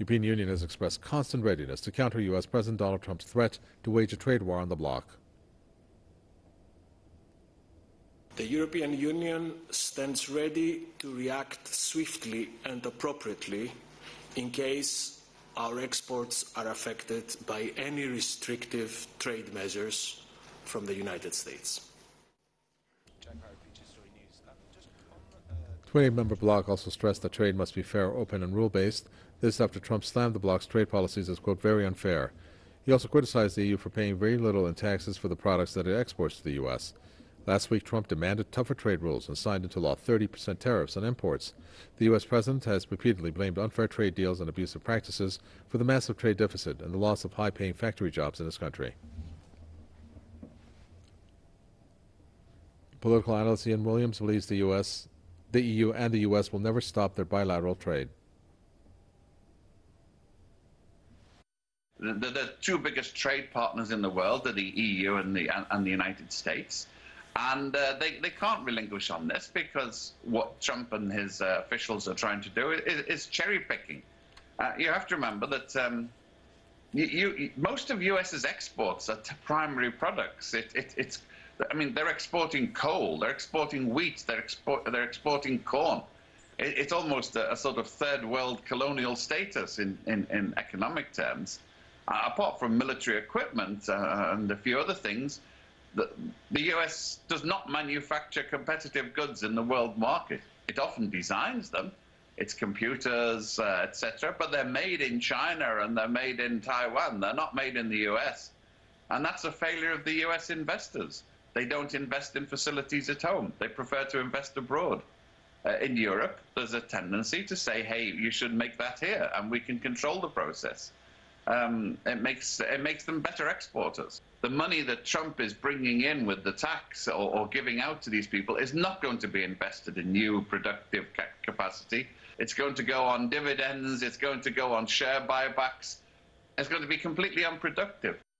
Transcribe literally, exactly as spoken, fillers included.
European Union has expressed constant readiness to counter U S President Donald Trump's threat to wage a trade war on the bloc. The European Union stands ready to react swiftly and appropriately in case our exports are affected by any restrictive trade measures from the United States. The twenty-eight member bloc also stressed that trade must be fair, open and rule-based. This after Trump slammed the bloc's trade policies as, quote, very unfair. He also criticized the E U for paying very little in taxes for the products that it exports to the U S. Last week, Trump demanded tougher trade rules and signed into law thirty percent tariffs on imports. The U S president has repeatedly blamed unfair trade deals and abusive practices for the massive trade deficit and the loss of high-paying factory jobs in his country. Political analyst Ian Williams believes the U S, the E U and the U S will never stop their bilateral trade. The, the, the two biggest trade partners in the world are the E U and the, and the United States. And uh, they, they can't relinquish on this because what Trump and his uh, officials are trying to do is, is cherry picking. Uh, you have to remember that um, you, you, most of US's exports are to primary products. It, it, it's, I mean, they're exporting coal, they're exporting wheat, they're, export, they're exporting corn. It, it's almost a, a sort of third world colonial status in, in, in economic terms. Uh, apart from military equipment uh, and a few other things, The, the U S does not manufacture competitive goods in the world market. It often designs them, its computers, uh, et cetera, but they're made in China and they're made in Taiwan. They're not made in the U S. And that's a failure of the U S investors. They don't invest in facilities at home. They prefer to invest abroad. Uh, in Europe, there's a tendency to say, hey, you should make that here, and we can control the process. Um, it makes it makes them better exporters. The money that Trump is bringing in with the tax or, or giving out to these people is not going to be invested in new productive ca capacity. It's going to go on dividends. It's going to go on share buybacks. It's going to be completely unproductive.